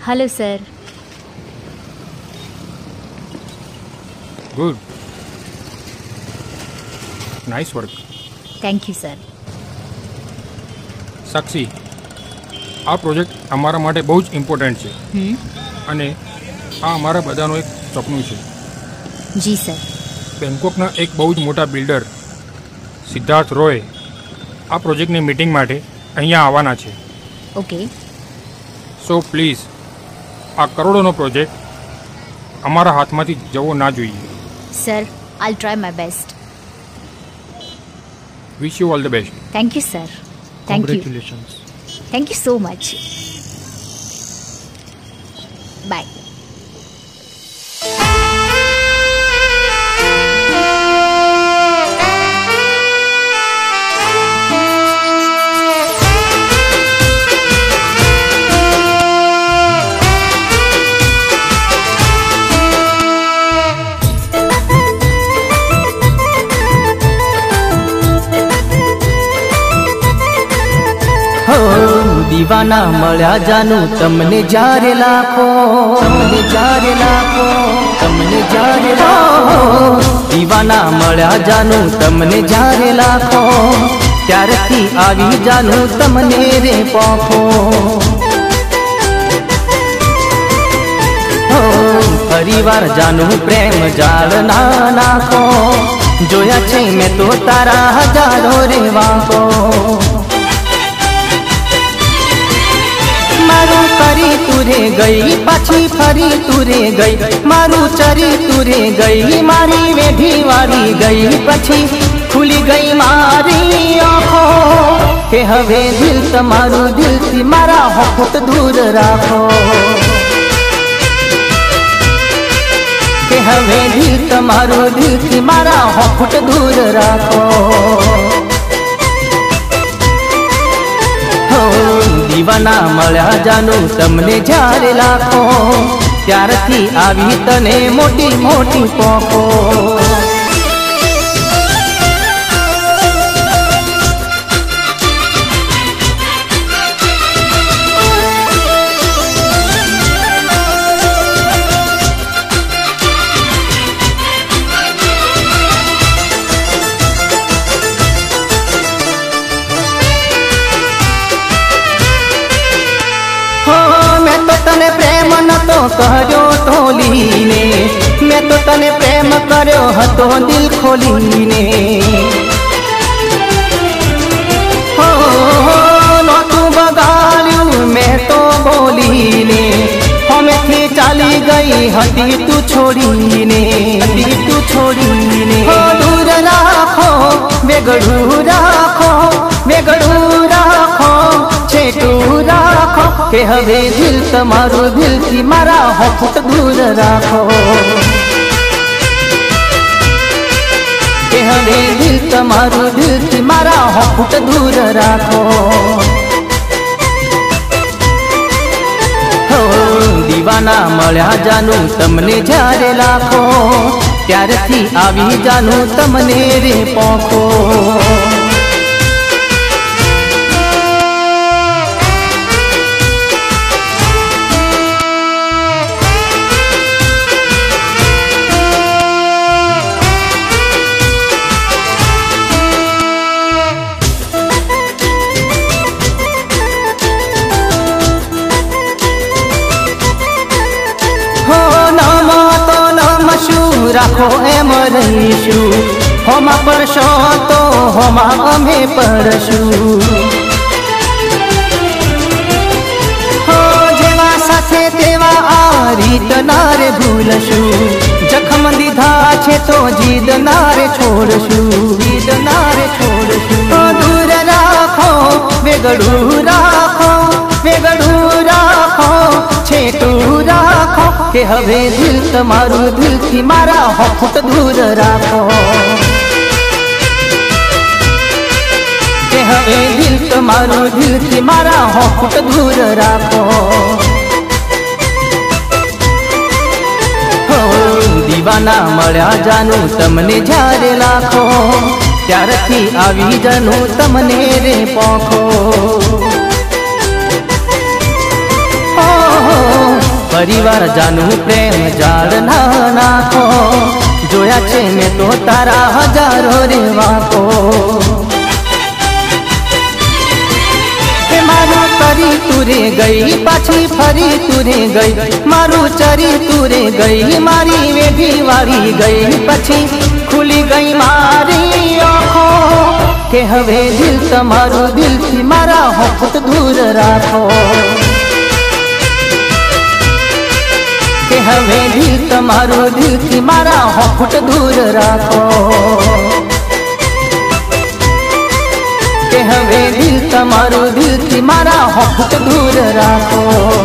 Hello sir. Good, nice work. Thank you sir. Sakshi, आ project अमारा माटे बहुत ज इम्पोर्टન્ટ है अने आ अमारा बधानो एक सपनु छे। जी सर। बेंगकोकना एक बहुत मोटा बिल्डर सिद्धार्थ रॉय आ प्रोजेक्टनी मीटिंग माटे अहींया आववाना छे। ओके। सो प्लीज आ करोड़ोनो प्रोजेक्ट अमारा हाथमांथी जवो ना जोईए। Sir, I try my best. Wish you all the best. Thank you sir. Thank you. Congratulations. Thank you so much. Bye. दीवाना मळ्या जानू तमने जारे लाखो, तमने जारे लाखो, तमने जारे लाखो। दीवाना मळ्या जानू तमने जारे लाखो, त्यारथी आवी जानू तमने रे पोखो। परिवार जानू प्रेम जाल ना नाखो, जोया छे मैं तो तारा हजारों रे वाको। मारू करी तुरे गई पाछी फरी तुरे गई, मारू चरी तुरे गई मारी वेढी वारी गई, पछी खुली गई मारी आँखों के हवे दिल तमारू दिल थी मारा होठ दूर राखो। के हवे दिल तमारू दिल थी मारा होठ दूर राखो। दीवाना मळ्या जानू तमने जारे लाखो, त्यारथी आवी तने मोटी मोटी पोखो। तने प्रेम न तो कहो तोलीने, मैं तो तने प्रेम कर्यो हतो दिल खोलीने। हो नो तू बगाड़ू मैं तो बोलीने, हमें थी चाली गई हती तू छोड़ीने, हती तू छोड़ीने। हो दूर राखो बेगड़ू राखो, बेगड़ू राखो छेटू राखो, के हवे दिल तमारू दिल थी मारा होठ दूर राखो। के हवे दिल तमारू दिल थी मारा होठ दूर राखो। हो दीवाना मळ्या जानू तमने जारे लाखो, त्यारथी आवी जानू तमने रे पोखो। राखो एम रहीशु, होमा परशो तो होमा अमे परशु। हो जेवा साथे तेवा आ रीत नारे भूलशु, जखम दीधा छे तो जीद नारे छोड़शु, जीद नारे छोड़शु। तो दूर राखो बेगड़ू राखो, बेगड़ू राखो छेटू राखो, के हवे दिल तमारू दिल थी मारा होठ दूर राखो। के हवे दिल तमारू दिल थी मारा होठ दूर राखो। हो दीवाना मळ्या जानू तमने जारे लाखो, त्यारथी आवी जानू तमने रे पोखो। परिवार जानू प्रेम जाड़ ना नाखो जोया छे मैं तो तारा हजारों रे वाको मारू करी तुरे गई पाछी फरी तुरे गई मारू चरी तुरे गई मारी वेधी वारी गई पछी खुली गई मारी आँखो के हवे दिल तमारू दिल थी मारा होठ दूर राखो के हवे दिल तमारू दिल थी मारा होठ दूर राखो के हवे दिल तमारू दिल थी मारा होठ दूर राखो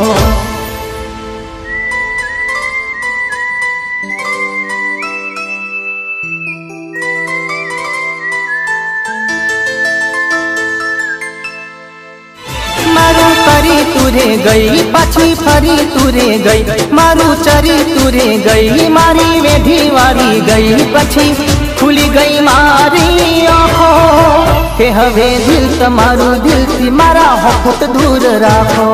मारू करी तुरे गई पाछी फरी तुरे गई मारू चरी तुरे गई मारी वेधी वारी गई पछी खुली गई मारी आँखो के हवे दिल तमारू दिल थी मारा होठ दूर राखो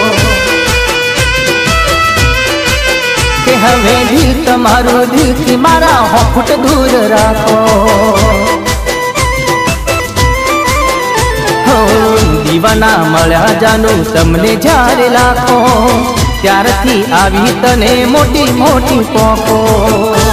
के हवे दिल तमारू दिल थी मारा होठ दूर राखो दीवाना मळ्या जानू तमने जारे लाखो त्यारथी आवी तने मोटी मोटी पोको